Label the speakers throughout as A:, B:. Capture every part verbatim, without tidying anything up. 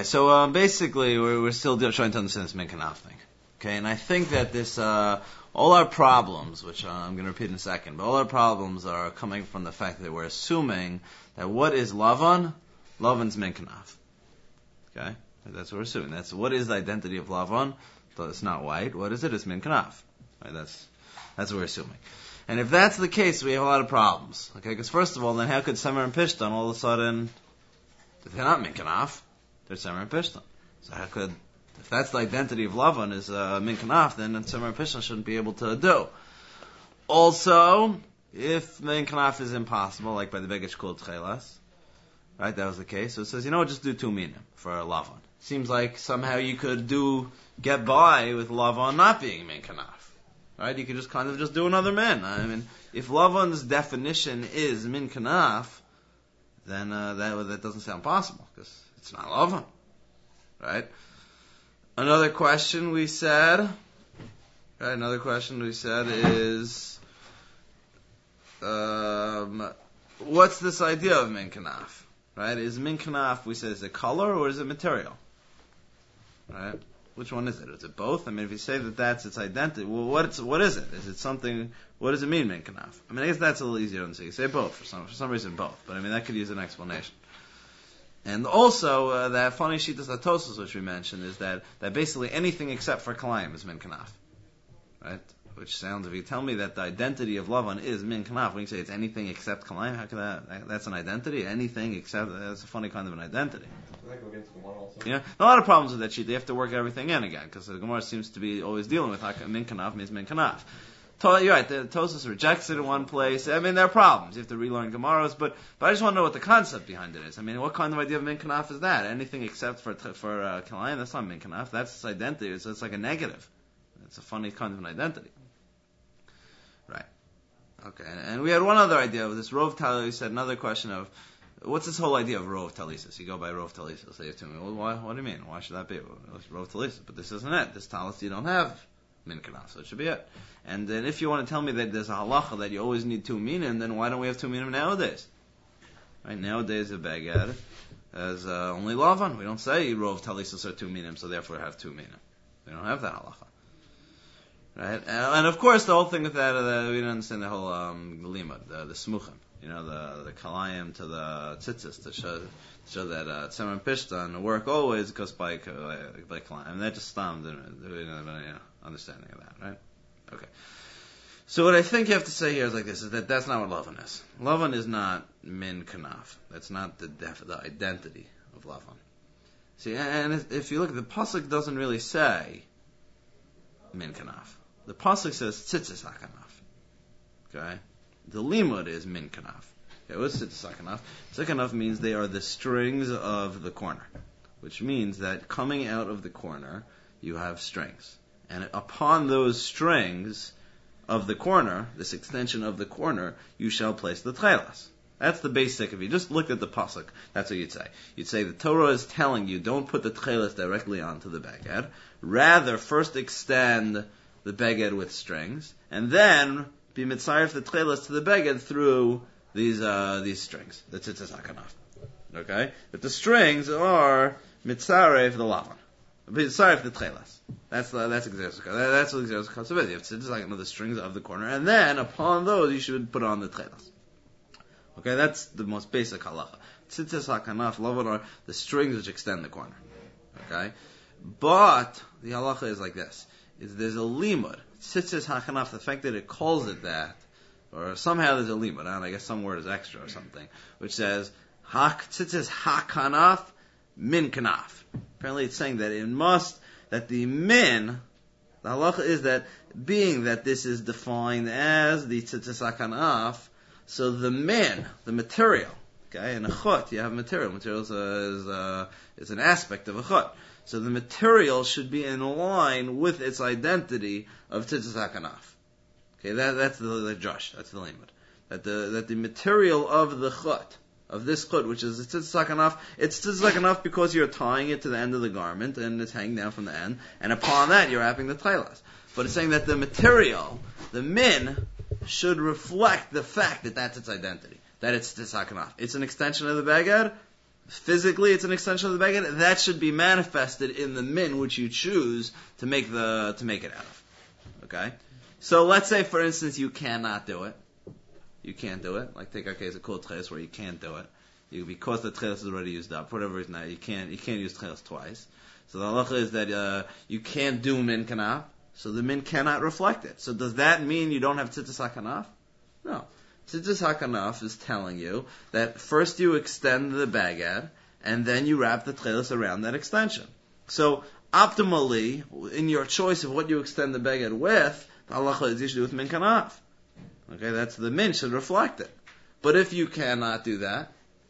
A: so uh, basically we're, we're still trying to understand this min kanaf thing. Okay, and I think that this, uh, all our problems, which uh, I'm going to repeat in a second, but all our problems are coming from the fact that we're assuming that what is Lavan? Lavan's min kanaf. Okay, that's what we're assuming. That's what is the identity of Lavan? So it's not white. What is it? It's min kanaf. Right, that's that's what we're assuming. And if that's the case, we have a lot of problems. Okay, because first of all, then how could Semer and Pishtan all of a sudden, they're not min kanaf, they're Semer and Pishtan. So how could, if that's the identity of Lavan is uh, min kanaf, then Semer and Pishtan shouldn't be able to do. Also, if min kanaf is impossible, like by the Beged Shkul Tchelas, right, that was the case. So it says, you know what, just do two minim for Lavan. Seems like somehow you could do, get by with Lavan not being min kanaf. Right? You could just kind of just do another min. I mean, if Lavan's definition is min kanaf, then uh, that that doesn't sound possible, because it's not Lavan. Right? Another question we said, right, another question we said is, um, what's this idea of min kanaf? Right? Is min kanaf, we said, is it color or is it material? Right? Which one is it? Is it both? I mean, if you say that that's its identity, well, what's, what is it? Is it something, what does it mean, min kanaf? I mean, I guess that's a little easier to understand. You say both, for some, for some reason both. But I mean, that could use an explanation. And also, uh, that funny Shitas Atosos, which we mentioned, is that, that basically anything except for Kalayim is min kanaf. Right? Which sounds, if you tell me that the identity of Lavan is min kanaf, when you say it's anything except Kalayim, how can that, that's an identity? Anything except, that's a funny kind of an identity.
B: Does that go against the Gemara also?
A: Yeah, a lot of problems with that sheet. They have to work everything in again, because the Gemara seems to be always dealing with how min kanaf means min kanaf. You're right, the Tosas rejects it in one place. I mean, there are problems. You have to relearn Gemaras, but but I just want to know what the concept behind it is. I mean, what kind of idea of min kanaf is that? Anything except for for uh, Kalayim, that's not min kanaf. That's its identity. It's, it's like a negative. It's a funny kind of an identity. Right. Okay, and, and we had one other idea of this. Rov Tali said another question of, what's this whole idea of Rov Talisis? You go by Rov Talisis. Say it to me. Well, why, what do you mean? Why should that be? Well, it's Rov Talisis. But this isn't it. This Talis you don't have min kanaf, so it should be it. And then if you want to tell me that there's a halacha that you always need two minim, then why don't we have two minim nowadays? Right, nowadays a beged has uh, only Lavan. We don't say Rov Talisis are two minim, so therefore have two minim. We don't have that halacha. Right? And, and of course, the whole thing with that, uh, we don't understand the whole um, limud, the, the smuchim. You know, the the kalayim to the tzitzis to show to show that uh, Tzemer and Pishtan work always goes by by kalayim. And that just stopped. We don't have any understanding of that, right? Okay. So what I think you have to say here is like this: is that that's not what Lavan is. Lavan is not min kanaf. That's not the def- the identity of Lavan. See, and if you look, the pasuk doesn't really say min kanaf. The pasuk says tzitzis hakanaf. Okay. The limud is min kanaf. Okay, what's tzitzis hakanaf? Tzitzis hakanaf means they are the strings of the corner, which means that coming out of the corner you have strings, and upon those strings of the corner, this extension of the corner, you shall place the tchelas. That's the basic. If you just looked at the pasuk, that's what you'd say. You'd say the Torah is telling you don't put the tchelas directly onto the beged. Rather, first extend the beged with strings, and then be mitzaref the tchelas to the beged through these uh, these strings. The tzitzis hakanaf. Okay, but the strings are mitzaref the lavan. Mitzaref the tchelas. That's the, that's exercise. That's what exercise is. You have tzitzis hakanaf, the strings of the corner, and then upon those you should put on the tchelas. Okay, that's the most basic halacha. Tzitzis hakanaf, lavan are the strings which extend the corner. Okay, but the halacha is like this. Is there's a limud. Tzitzis hakanaf, the fact that it calls it that, or somehow there's a limud, and I guess some word is extra or something, which says, hak tzitzis hakanaf min kanaf. Apparently it's saying that it must, that the min, the halacha is that, being that this is defined as the tzitzis hakanaf, so the min, the material, okay, in a chut, you have material. Material is, a, is, a, is an aspect of a chut. So the material should be in line with its identity of tzitzis hakanaf. Okay, that, that's the, the josh, that's the limud. That the that the material of the chut, of this chut, which is tzitzis hakanaf, it's tzitzis hakanaf because you're tying it to the end of the garment and it's hanging down from the end, and upon that you're wrapping the tchelas. But it's saying that the material, the min, should reflect the fact that that's its identity, that it's tzitzis hakanaf. It's an extension of the beged, physically it's an extension of the beged, that should be manifested in the min which you choose to make the to make it out of. Okay? So let's say, for instance, you cannot do it. You can't do it. Like take our case of kol tcheles where you can't do it. You, because the tcheles is already used up, for whatever reason, you can't you can't use tcheles twice. So the halacha is that uh, you can't do min kanaf, so the min cannot reflect it. So does that mean you don't have tzitzis hakanaf? No. Tzitzis hakanaf is telling you that first you extend the bagad, and then you wrap the tcheles around that extension. So optimally, in your choice of what you extend the beged with, the halacha is you should do with min kanaf. Okay, that's the min should reflect it. But if you cannot do that,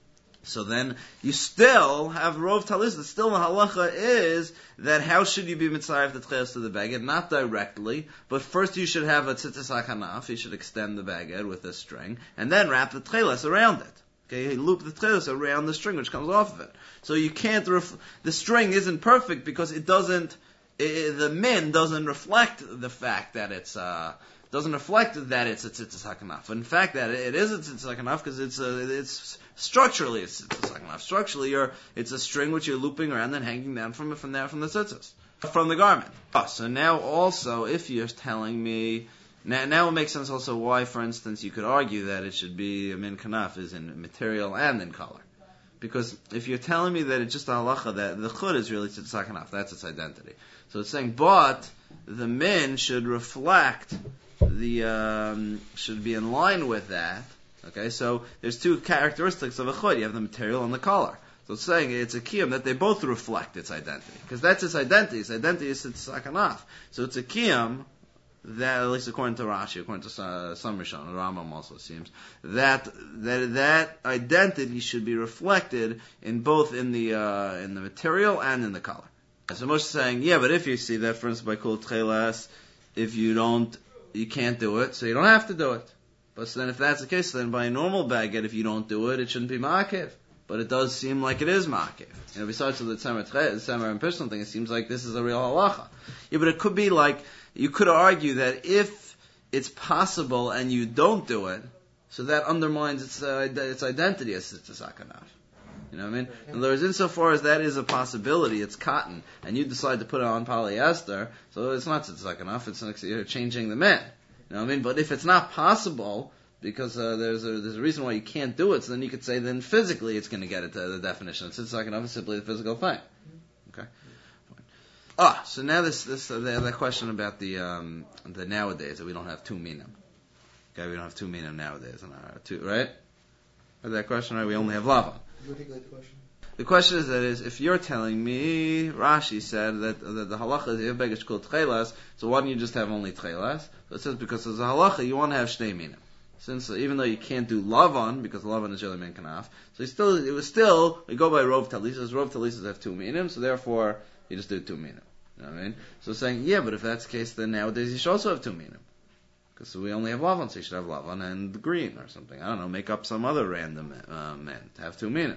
A: so then you still have rov talis. Still the halacha is that how should you be mitzayef the tcheles to the beged? Not directly, but first you should have a tzitzis hakanaf. You should extend the beged with a string, and then wrap the tcheles around it. Okay, you loop the tcheles around the string which comes off of it. So you can't, ref- the string isn't perfect because it doesn't, it, the min doesn't reflect the fact that it's, uh, doesn't reflect that it's a tzitzis hakanaf. In fact, that it is a tzitzis hakanaf because it's a, it's structurally it's a tzitzis hakanaf. Structurally, you're, it's a string which you're looping around and hanging down from it from there from the tzitzis, from the garment. Oh, so now also, if you're telling me, now, now it makes sense also why, for instance, you could argue that it should be a min kanaf is in material and in color. Because if you're telling me that it's just a halacha, that the chud is really tzitzis hakanaf, that's its identity. So it's saying, but the min should reflect the, um, should be in line with that. Okay, so there's two characteristics of a chud. You have the material and the color. So it's saying it's a kiyum that they both reflect its identity. Because that's its identity. Its identity is tzitzis hakanaf. So it's a kiyum that, at least according to Rashi, according to uh, some Rishon, Rambam also seems, that, that that identity should be reflected in both in the, uh, in the material and in the color. So Moshe is saying, yeah, but if you see that, for instance, by kol tcheles, if you don't, you can't do it, so you don't have to do it. But so then if that's the case, then by a normal baged, if you don't do it, it shouldn't be ma'akev. But it does seem like it is ma'akev. You know, besides the Tzemer and Pishon thing, it seems like this is a real halacha. Yeah, but it could be like, you could argue that if it's possible and you don't do it, so that undermines its uh, its identity as tzitzis hakanaf. You know what I mean? In other words, insofar as that is a possibility, it's cotton, and you decide to put it on polyester, so it's not tzitzis hakanaf, it's like you're changing the min. You know what I mean? But if it's not possible, because uh, there's a there's a reason why you can't do it, so then you could say then physically it's going to get it to the definition. Tzitzis hakanaf is simply the physical thing. Okay. Ah, so now this this uh, the, the question about the um, the nowadays that we don't have two minim. Okay, we don't have two minim nowadays in our two, right? Is that question right? We only have lavan.
B: You articulate the question.
A: The question is that is if you're telling me Rashi said that, that the halacha is if begesh kol tchelas, so why don't you just have only tchelas? So it says because as a halacha you want to have shnei minim. Since uh, even though you can't do lavan because lavan is really min kanaf, so you still it was still we go by rov talisas. Rov talisas have two minim, so therefore you just do two minim. You know what I mean? So saying, yeah, but if that's the case, then nowadays you should also have two minim. Because we only have lavan, so you should have lavan and green or something. I don't know, make up some other random uh, man to have two minim.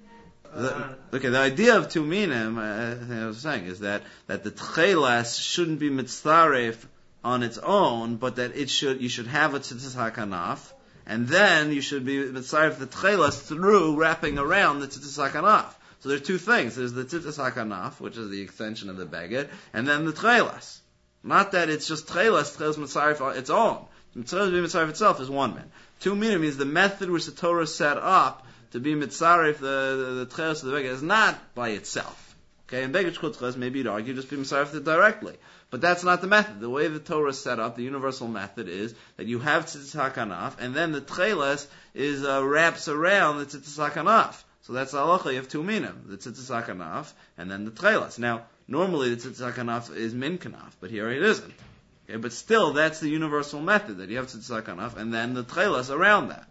A: The, okay, the idea of two minim, uh, I was saying, is that, that the tchelas shouldn't be mitzaref on its own, but that it should you should have a tzitzis hakanaf, and then you should be mitzaref the tchelas through wrapping around the tzitzis hakanaf. So there are two things. There's the tzitzis hakanaf, which is the extension of the beged, and then the tchelas. Not that it's just tchelas, tchelas mitzaref on its own. Tchelas being mitzaref itself is one man. Two minim means the method which the Torah set up to be mitzaref the the, the tchelas of the beged is not by itself. Okay, in beged shkul tchelas, maybe you'd argue just be mitzaref it directly. But that's not the method. The way the Torah is set up, the universal method is that you have tzitzis hakanaf, and then the tchelas is uh, wraps around the tzitzis hakanaf. So that's the halacha, you have two minim, the tzitzis hakanaf, and then the tchelas. Now, normally the tzitzis hakanaf is min kanaf, but here it isn't. Okay, but still, that's the universal method, that you have tzitzis hakanaf, and then the tchelas around that.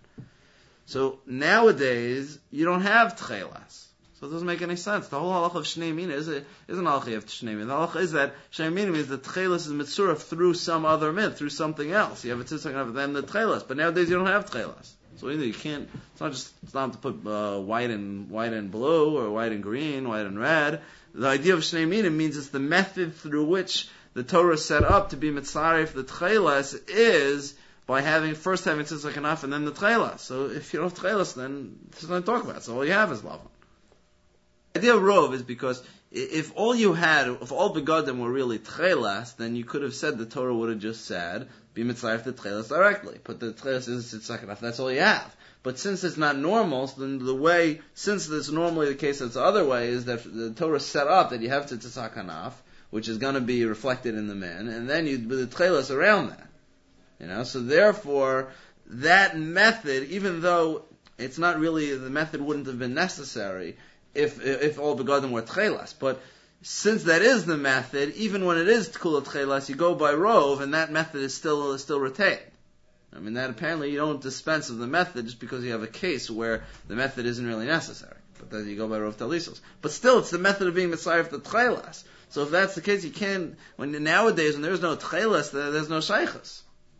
A: So, nowadays, you don't have tchelas. So it doesn't make any sense. The whole halacha of shnei minim is a, isn't halacha of shnei minim. The halacha is that shnei minim means the tchelas is mitzurah through some other min, through something else. You have a tzitzis hakanaf, then the tchelas. But nowadays you don't have tchelas. So either you can't, it's not just, it's not to put uh, white and white and blue, or white and green, white and red. The idea of shnei minim means it's the method through which the Torah is set up to be mitzaref the tchelas is by having, first having tzitzis hakanaf and then the tchelas. So if you don't have tchelas, then there's nothing to talk about. So all you have is lavan. The idea of rov is because if all you had, if all begadim were really tchelas, then you could have said the Torah would have just said, be mitzvah the tchelas directly. Put the tchelas in tzitzakanaf, that's all you have. But since it's not normal, so then the way, since it's normally the case that's the other way, is that the Torah set up that you have to tzitzakanaf, which is going to be reflected in the men, and then you do the tchelas around that. You know, so therefore, that method, even though it's not really, the method wouldn't have been necessary if if all begadim were tchelas. But since that is the method, even when it is kula tchelas, you go by rov, and that method is still is still retained. I mean, that apparently you don't dispense of the method just because you have a case where the method isn't really necessary. But then you go by rov talisos. But still, it's the method of being mitzvah the tchelas. So if that's the case, you can't, when nowadays, when there's no tchelas, there's no shaychus.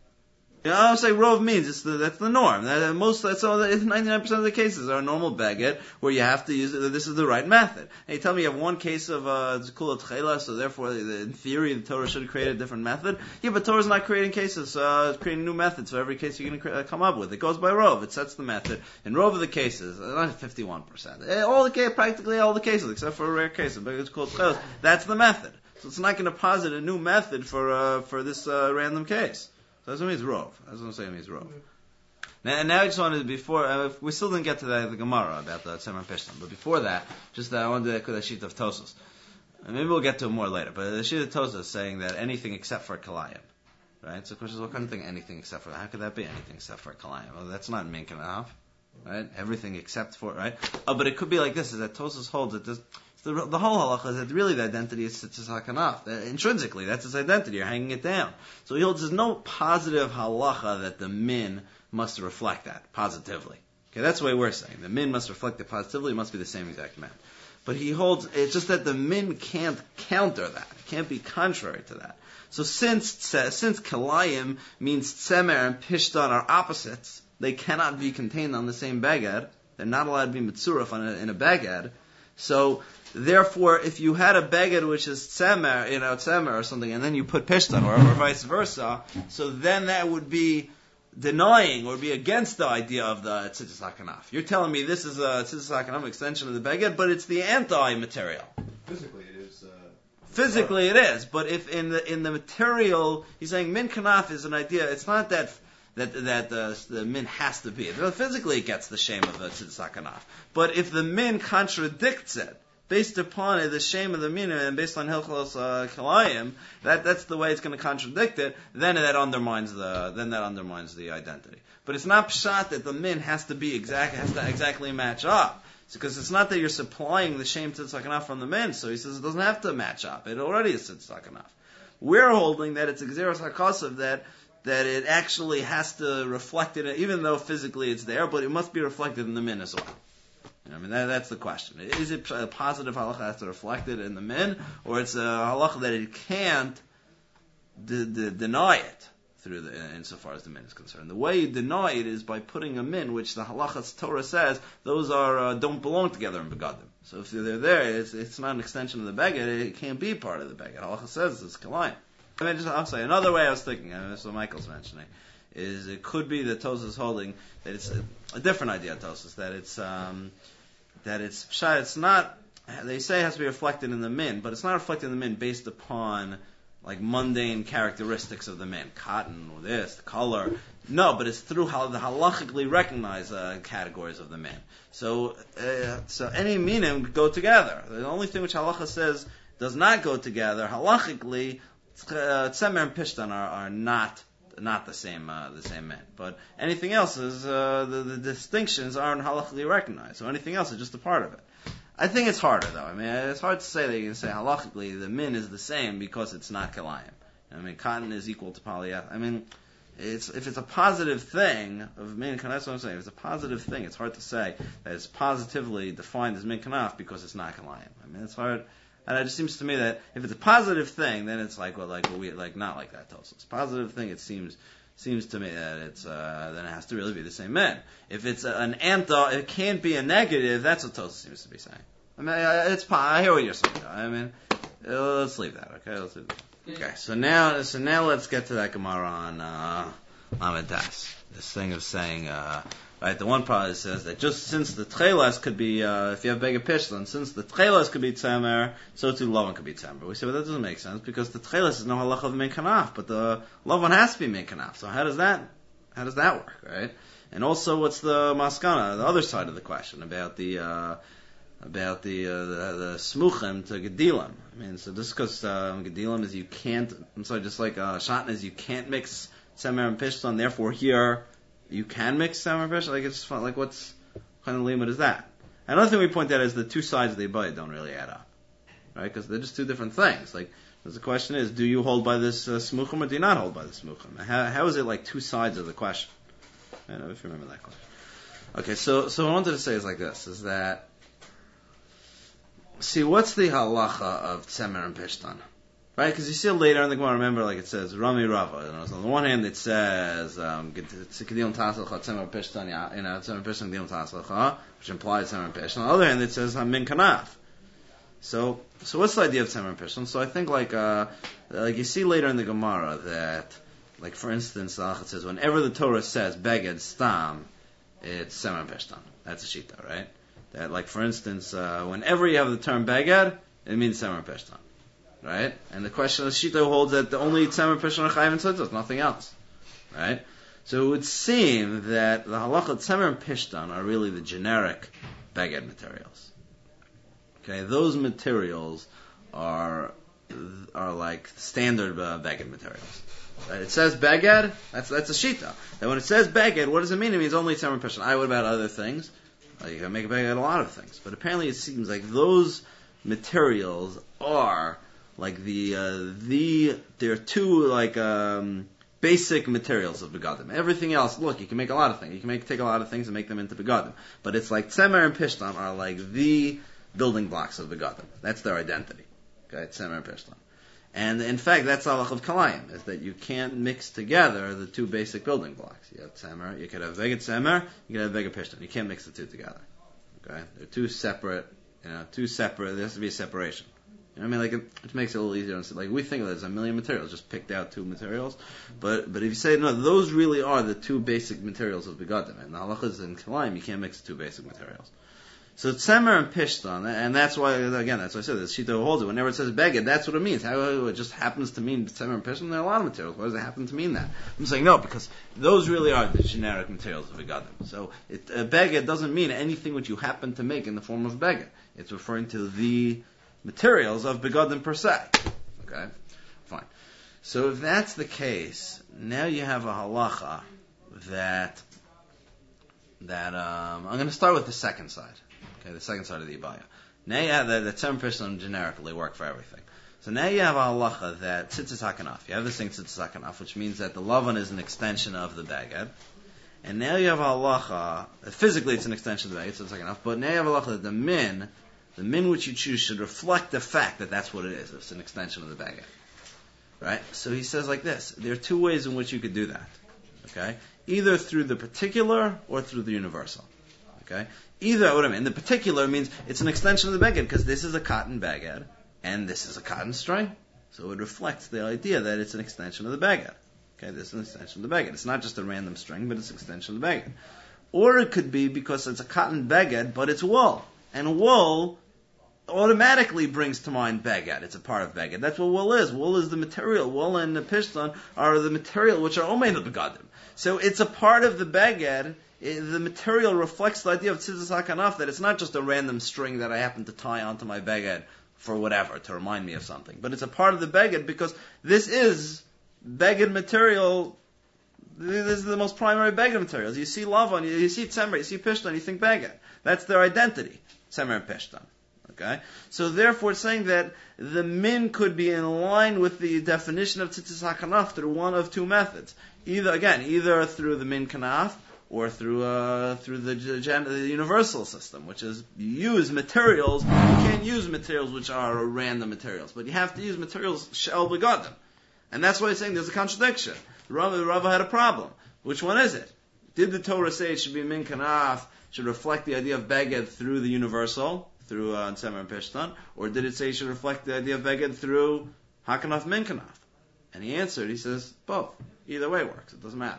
A: You know, I'm saying rov means it's the, that's the norm. That, most, that's all, ninety-nine percent of the cases are a normal baguette where you have to use it, this is the right method. And you tell me you have one case of, uh, kula tchela, so therefore, in theory, the Torah should create a different method. Yeah, but Torah's not creating cases, uh, it's creating new methods, so every case you're going to cre- come up with. It goes by rov, it sets the method. In rov of the cases, not fifty-one percent. All the cases, practically all the cases, except for a rare case, but it's called tchelas, that's the method. So it's not going to posit a new method for, uh, for this, uh, random case. So that's what it means rov. That's what I'm saying it means rov. Now, now I just wanted, before, uh, we still didn't get to the, the Gemara about the Tzemar and Pishtan, but before that, just uh, I wanted to the sheet of Tosas. And maybe we'll get to it more later, but the sheet of Tosas is saying that anything except for Kalayim. Right? So the question is, what kind of thing anything except for, how could that be anything except for Kalayim? Well, that's not Minkan Av. Right? Everything except for, right? Oh, but it could be like this, is that Tosas holds that this, the, the whole halacha is that really the identity is tzitzakanaf. Kanaf. Intrinsically, that's its identity. You're hanging it down. So he holds there's no positive halacha that the min must reflect that positively. Okay, that's the way we're saying. The min must reflect it positively. It must be the same exact man. But he holds it's just that the min can't counter that. It can't be contrary to that. So since since kalayim means tzemer and pishtan are opposites, they cannot be contained on the same beged. They're not allowed to be mitzuraf on a, in a beged. So therefore, if you had a beged which is tzemer, you know, tzemer or something, and then you put pishtan, or, or vice versa, so then that would be denying or be against the idea of the tzitzis hakanaf. You're telling me this is a tzitzis hakanaf extension of the beged, but it's the anti-material.
B: Physically, it is. Uh,
A: Physically, it is, but if in the in the material, he's saying min kanaf is an idea. It's not that. That that uh, the min has to be. Physically, it gets the shame of the tzitzis hakanaf. But if the min contradicts it, based upon it, the shame of the min, and based on hilchos uh, kalayim, that that's the way it's going to contradict it. Then that undermines the then that undermines the identity. But it's not pshat that the min has to be exact has to exactly match up. It's because it's not that you're supplying the shame tzitzis hakanaf from the min. So he says it doesn't have to match up. It already is tzitzis hakanaf. We're holding that it's exeros hakasav that. that it actually has to reflect it, even though physically it's there, but it must be reflected in the min as well. You know, I mean, that, that's the question. Is it a positive halacha has to reflect it in the min, or it's a halacha that it can't de- de- deny it through the, insofar as the min is concerned? The way you deny it is by putting a min, which the halachas Torah says, those are uh, don't belong together in begadim. So if they're there, it's, it's not an extension of the beged, it can't be part of the beged. Halacha says it's kalayim. I mean, just, I'll say another way I was thinking, and this is what Michael's mentioning, is it could be that Tosas is holding that it's a, a different idea. Tosas that it's um, that it's it's not. They say it has to be reflected in the min, but it's not reflected in the min based upon like mundane characteristics of the min, cotton or this, the color. No, but it's through how the halachically recognized uh, categories of the min. So, uh, so any minim go together. The only thing which halacha says does not go together halachically. Tzemer and Pishtan are, are not not the same uh, the same men, but anything else is uh, the, the distinctions aren't halachically recognized. So anything else is just a part of it. I think it's harder though. I mean, it's hard to say that you can say halachically the min is the same because it's not kalayim. I mean, cotton is equal to polyeth. I mean, it's if it's a positive thing of min kanaf. That's what I'm saying. If it's a positive thing, it's hard to say that it's positively defined as min kanaf because it's not kalayim. I mean, it's hard. And it just seems to me that if it's a positive thing, then it's like, well, like, well, we, like, not like that, Tosas. It's a positive thing, it seems, seems to me that it's, uh, then it has to really be the same men. If it's a, an anti, it can't be a negative, that's what Tosas seems to be saying. I mean, I, it's, I hear what you're saying, though. I mean, uh, let's leave that, okay? Let's leave that. Okay, so now, so now let's get to that Gemara on, uh, Amadas. This thing of saying, uh, right, the one part says that just since the tchelas could be, uh, if you have Beged Pishtan, since the tchelas could be tzemer, so too Lavan could be tzemer. We say, well, that doesn't make sense because the tchelas is no halacha of min kanaf, but the Lavan has to be min kanaf. So how does that, how does that work, right? And also, what's the maskana, the other side of the question about the, uh, about the, uh, the, the smuchim to gedilim. I mean, so just because, uh, gedilim is you can't, I'm sorry, just like, uh, shatna is you can't mix Semer and Pishtan, therefore here you can mix Semer and Pishtan. Like it's fun. Like what's what kind of limit is that? Another thing we point out is the two sides of the Abayit don't really add up, right? Because they're just two different things. Like the question is, do you hold by this uh, smuchim or do you not hold by the smuchim? How, how is it like two sides of the question? I don't know if you remember that question. Okay, so so what I wanted to say is like this: is that see what's the halacha of Semer and Pishtan? Right, because you see it later in the Gemara, remember, like it says, Rami Rava. You know, so on the one hand, it says, um, which implies Tzemer and Pishtan. On the other hand, it says, Min Kanaf. So, so what's the idea of Tzemer and Pishtan? So I think, like, uh, like you see later in the Gemara that, like, for instance, it says, whenever the Torah says, Beged Stam, it's Tzemer and Pishtan. That's a shita, right? That, like, for instance, uh, whenever you have the term Beged, it means Tzemer and Pishtan. Right? And the question of Shita holds that the only Tzemer Pishtan are Chayiv and Tzitzis, nothing else. Right? So it would seem that the halacha Tzemer and Pishtan are really the generic Beged materials. Okay, those materials are are like standard uh, Beged materials. Right? It says Beged, that's that's a Shita. That when it says Beged, what does it mean? It means only Tzemer and Pishtan. I what about other things? Well, you can make a Beged out of a lot of things. But apparently it seems like those materials are like the uh, the there are two like um, basic materials of begadim. Everything else, look, you can make a lot of things. You can make take a lot of things and make them into begadim. But it's like Tzemer and Pishtan are like the building blocks of begadim. That's their identity. Okay, Tzemer and Pishtan. And in fact, that's halach of kalayim, is that you can't mix together the two basic building blocks. You have Tzemer, you could have Beged Tzemer, you could have Beged Pishtan. You can't mix the two together. Okay, they're two separate. You know, two separate. There has to be a separation. You know what I mean, like it, it makes it a little easier. Like we think of it as a million materials, just picked out two materials. But but if you say no, those really are the two basic materials of begadim. And the halachas in kalayim, you can't mix the two basic materials. So Tzemer and Pishtan, and that's why again, that's why I said this. Shita holds it. Whenever it says beged, that's what it means. How it just happens to mean Tzemer and Pishtan. There are a lot of materials. Why does it happen to mean that? I'm saying no, because those really are the generic materials of begadim. So it, uh, beged doesn't mean anything which you happen to make in the form of beged. It's referring to the materials of begadim per se. Okay? Fine. So if that's the case, now you have a halacha that, that, um, I'm going to start with the second side. Okay, the second side of the Ibaya. Now you have the, the term Pishtan generically work for everything. So now you have a halacha that tzitzis hakanaf. You have this thing tzitzis hakanaf, which means that the lavan is an extension of the beged. And now you have a halacha, physically it's an extension of the beged, tzitzis hakanaf, but now you have a halacha that the min, the min which you choose should reflect the fact that that's what it is. It's an extension of the beged. Right? So he says like this. There are two ways in which you could do that. Okay? Either through the particular or through the universal. Okay? Either, what I mean, the particular means it's an extension of the beged because this is a cotton beged and this is a cotton string. So it reflects the idea that it's an extension of the beged. Okay? This is an extension of the beged. It's not just a random string, but it's an extension of the beged. Or it could be because it's a cotton beged, but it's wool. And wool automatically brings to mind beged. It's a part of beged. That's what wool is. Wool is the material. Wool and the pishtan are the material which are omein of begadim. So it's a part of the beged. It, the material reflects the idea of tzitzis hakanaf, that it's not just a random string that I happen to tie onto my beged for whatever, to remind me of something. But it's a part of the beged because this is beged material. This is the most primary beged materials. You see lavan, you, you see tzemer, you see pishtan, you think beged. That's their identity, tzemer and pishtan. Okay? So therefore it's saying that the min could be in line with the definition of tzitzis hakanaf through one of two methods. Either, again, either through the min kanaf or through uh, through the, the universal system, which is you use materials. You can't use materials which are random materials, but you have to use materials shel begadim. And that's why it's saying there's a contradiction. Rava, Rava had a problem. Which one is it? Did the Torah say it should be min kanaf, should reflect the idea of beged through the universal, through uh, Tzemer and Pishtan, or did it say it should reflect the idea of beged through hakanaf min kanaf? And he answered, he says, both. Either way works, it doesn't matter.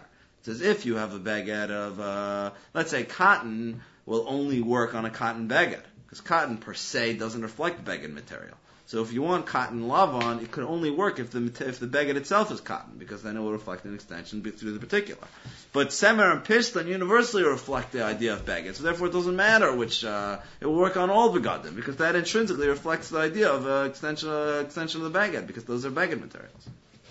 A: It's as if you have a baguette of, uh, let's say cotton will only work on a cotton baguette, because cotton per se doesn't reflect baguette material. So if you want cotton lavon, it could only work if the if the baguette itself is cotton, because then it will reflect an extension through the particular. But semer and pishtan universally reflect the idea of baguette, so therefore it doesn't matter which, uh, it will work on all begadim, because that intrinsically reflects the idea of uh, extension, uh, extension of the baguette, because those are baguette materials.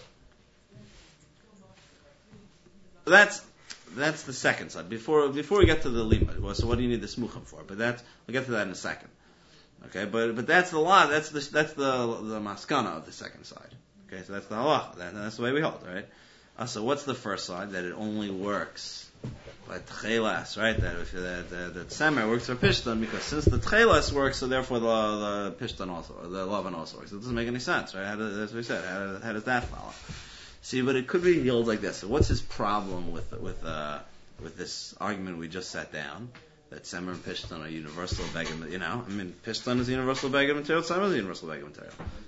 A: That's that's the second side. Before before we get to the limud, well, so what do you need the smuchim for? But that we'll get to that in a second. Okay, but but that's the law. That's the that's the the maskana of the second side. Okay, so that's the halacha. That, that's the way we hold, right? Uh, so what's the first side? That it only works by tchelas, right? That if that that, that semer works for pishtan, because since the tchelas works, so therefore the the pishtan also, or the lavan also works. It doesn't make any sense, right? How does, that's what we said. How, how does that follow? See, but it could be held like this. So what's his problem with with uh, with this argument we just set down? That semer and pishtan are universal baguette, you know? I mean, pishtan is a universal baguette material, semer is a universal baguette material.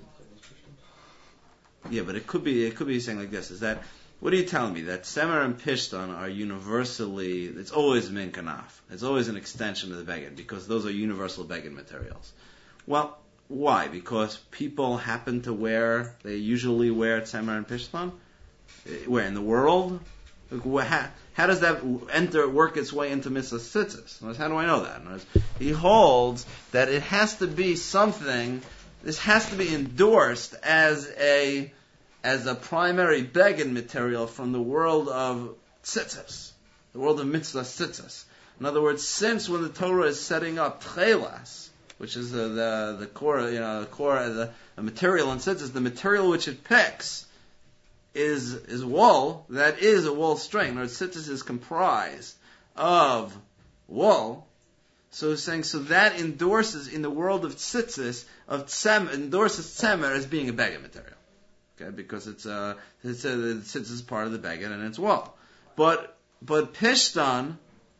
A: Yeah, but it could be, it could be saying like this, is that, what are you telling me? That semer and pishtan are universally, it's always min kanaf. It's always an extension of the baguette, because those are universal baguette materials. Well, why? Because people happen to wear, they usually wear semer and pishtan? Where, in the world? How, how does that enter, work its way into mitzvah tzitzis? How do I know that? He holds that it has to be something, this has to be endorsed as a as a primary beged material from the world of tzitzis, the world of mitzvah tzitzis. In other words, since when the Torah is setting up tchelas, which is the the, the core, you know, the core, the, the material in tzitzis, the material which it picks is is wool, that is a wool string, or tzitzis is comprised of wool. So he's saying, so that endorses in the world of tzitzis, of tsem, endorses tzemer as being a baguette material. Okay, because it's uh it's a, the tzitzis is part of the baguette and it's wool. But but pishtan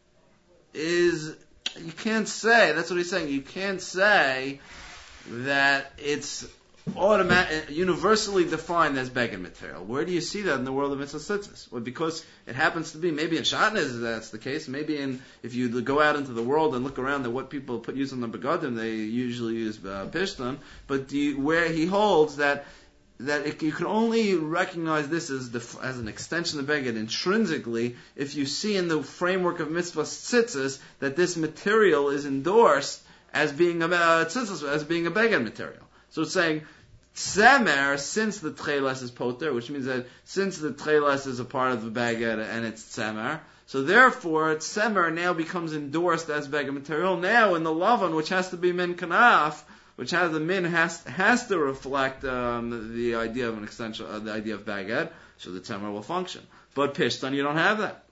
A: is, you can't say, that's what he's saying, you can't say that it's automatic, universally defined as baguette material. Where do you see that in the world of mitzvah tzitzis? Well, because it happens to be, maybe in shatnez that's the case. Maybe in, if you go out into the world and look around at what people put use on the begadim, they usually use uh, pishtan. But do you, where he holds that that it, you can only recognize this as the, as an extension of baguette intrinsically if you see in the framework of mitzvah tzitzis that this material is endorsed as being a uh, tzitzis, as being a baguette material. So it's saying, Tzemer, since the tchelas is poter, which means that since the tchelas is a part of the baguette and it's tzemer, so therefore tzemer now becomes endorsed as baguette material. Now in the lavan, which has to be min kanaf, which has the min has has to reflect um, the idea of an extension, uh, the idea of baguette, so the tzemer will function. But pishtan, you don't have that.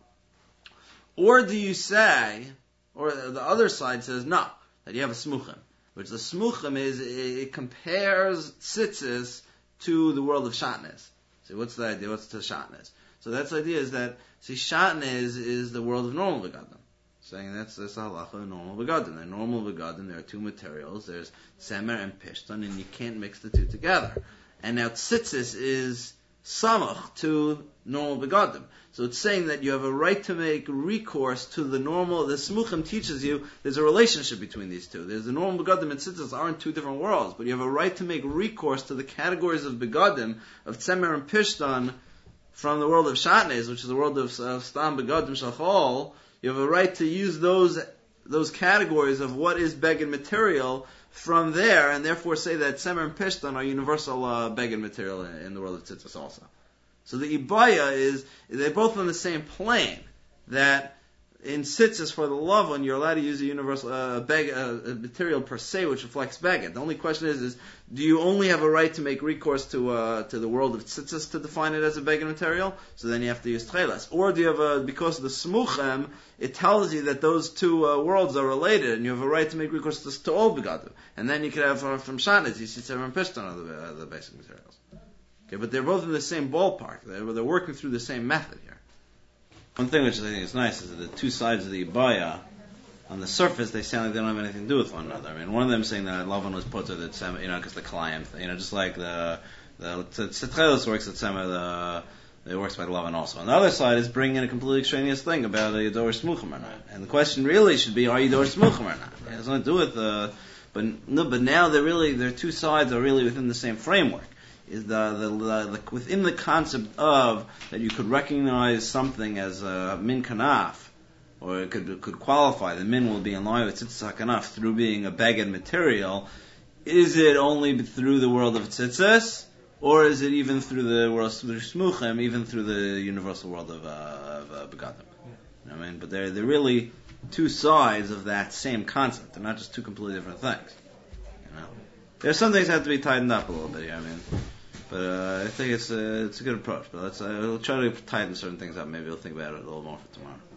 A: Or do you say, or the other side says no, that you have a smuchim. Which the smuchim is, it compares tzitzis to the world of shatnez. So what's the idea? What's the shatnez? So that's the idea is that, see, shatnez is the world of normal begadim. Saying that's that's halacha of normal begadim. In normal begadim, there are two materials. There's semer and pishtan, and you can't mix the two together. And now tzitzis is samach to normal begadim. So it's saying that you have a right to make recourse to the normal, the smuchim teaches you there's a relationship between these two. There's the normal begadim and tzitzis aren't two different worlds, but you have a right to make recourse to the categories of begadim, of tzemer and pishtan, from the world of shatnez, which is the world of uh, stam begadim shachol. You have a right to use those those categories of what is beged material from there, and therefore say that tzemer and pishtan are universal uh, beged material in, in the world of tzitzis also. So the ibaya is, they're both on the same plane, that in tzitzis for the lavan, you're allowed to use a universal, uh, bag, uh, a material per se which reflects baguette. The only question is, is, do you only have a right to make recourse to, uh, to the world of tzitzis to define it as a baguette material? So then you have to use tchelas. Or do you have a, because of the smuchem, it tells you that those two uh, worlds are related, and you have a right to make recourse to, to all begadim. And then you could have uh, from shatnez, you see tzemer and pishtan are the, uh, the basic materials. Okay, but they're both in the same ballpark. They're, they're working through the same method here. One thing which I think is nice is that the two sides of the ibaya, on the surface, they sound like they don't have anything to do with one another. I mean, one of them saying that lavan was put to the tzema, you know, because the client, you know, just like the the tzetchelos works at tzema, the It works by the Lavan also. On the other side is bringing in a completely extraneous thing about a Yidor Smuchim or not. And the question really should be, are you Yidor Smuchim or not? It has nothing to do with, uh, but, no, but now they're really, their two sides are really within the same framework. Is the, the, the, the within the concept of that you could recognize something as a min kanaf, or it could could qualify, the min will be in line with tzitzis kanaf through being a beged material. Is it only through the world of tzitzis? Or is it even through the world of Smuchim, even through the universal world of, uh, of uh, Begadim? You know what I mean? But they're, they're really two sides of that same concept. They're not just two completely different things. You know? There's some things that have to be tightened up a little bit here, I mean. But uh, I think it's a, it's a good approach. But let's, uh, we'll try to tighten certain things up. Maybe we'll think about it a little more for tomorrow.